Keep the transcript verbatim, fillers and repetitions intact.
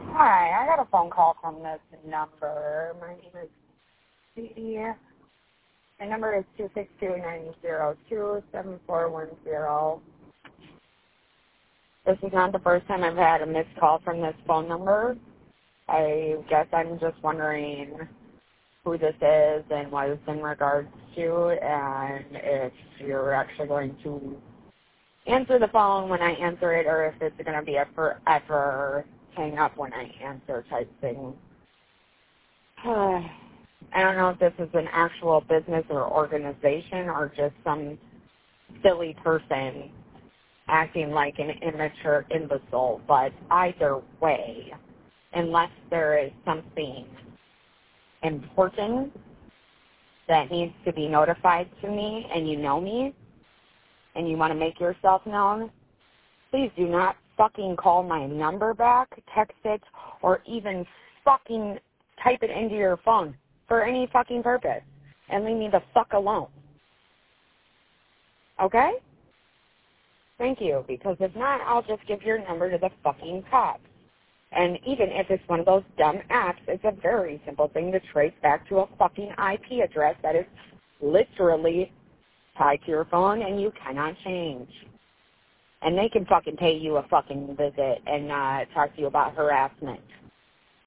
Hi, I got a phone call from this number. My name is C. My number is two six two, nine zero two, seven four one zero. This is not the first time I've had a missed call from this phone number. I guess I'm just wondering who this is and what it's in regards to, and if you're actually going to answer the phone when I answer it, or if it's going to be a forever hang up when I answer type thing. I don't know if this is an actual business or organization or just some silly person acting like an immature imbecile, but either way, unless there is something important that needs to be notified to me and you know me and you want to make yourself known, please do not fucking call my number back, text it, or even fucking type it into your phone for any fucking purpose and leave me the fuck alone. Okay? Thank you, because if not, I'll just give your number to the fucking cops. And even if it's one of those dumb apps, it's a very simple thing to trace back to a fucking I P address that is literally tied to your phone and you cannot change. And they can fucking pay you a fucking visit and uh, talk to you about harassment.